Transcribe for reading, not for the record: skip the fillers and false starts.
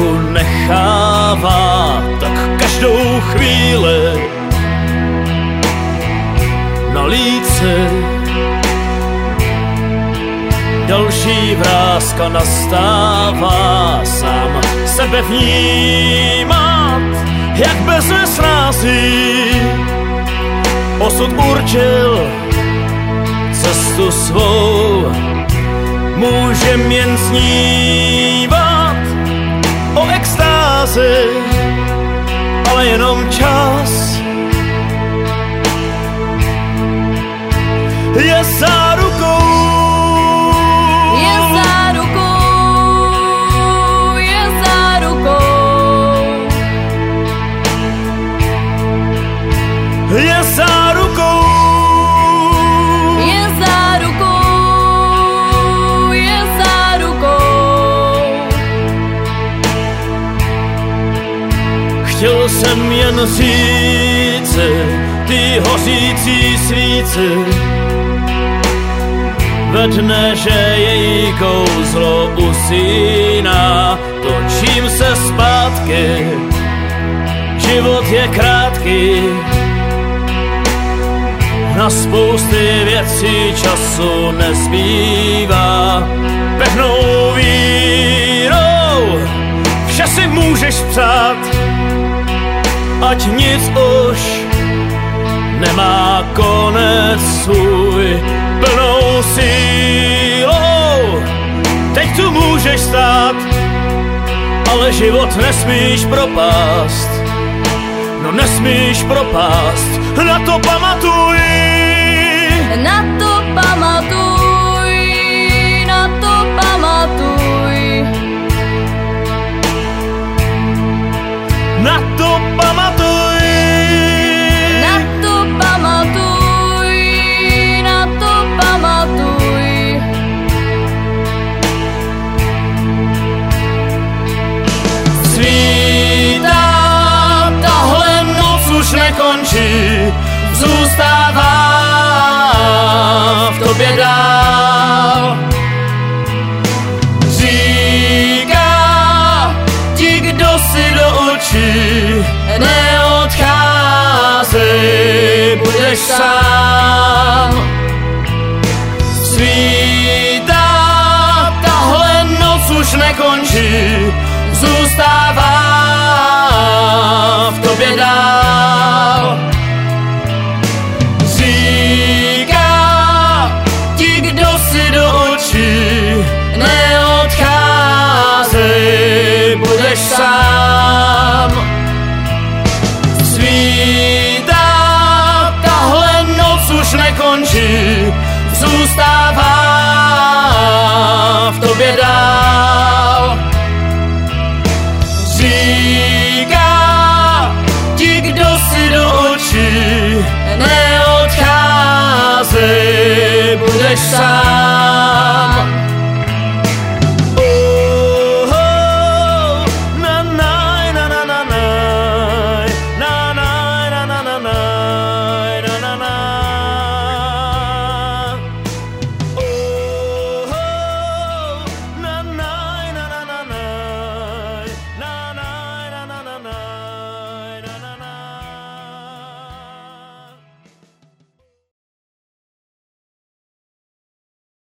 trochu nechává, tak každou chvíli na líci další vrázka nastává. Sám sebe vnímat, jak bez nesnází osud určil cestu svou. Můžem jen snívat o extázi, ale jenom čas je zárukou. Je zárukou, je zárukou. Je zárukou. Je zárukou, je zárukou. Chtěl jsem jen říci, ty hořící svíci, ve dne, že její kouzlo usíná, točím se zpátky, život je krátký, na spousty věcí času nezbývá. Pevnou vírou vše si můžeš přát, ať nic už nemá konec svůj. Plnou sílou teď tu můžeš stát, ale život nesmíš propást. No nesmíš propást, na to pamatuj. Na to pamatuj, na to pamatuj. Na to pamatuj. Na to pamatuj, na to pamatuj. Svítá, tahle noc už nekončí, zůstává v tobě dál. Říká ti, kdo si do očí neodcházej, budeš sám. Svítá, tahle noc už nekončí, zůstává v tobě dál. Říká ti, kdo si do očí neodcházej, budeš sám. Svítá, tahle noc už nekončí, zůstává v tobě dál. Říká ti, kdo si do očí neodcházej, budeš sám.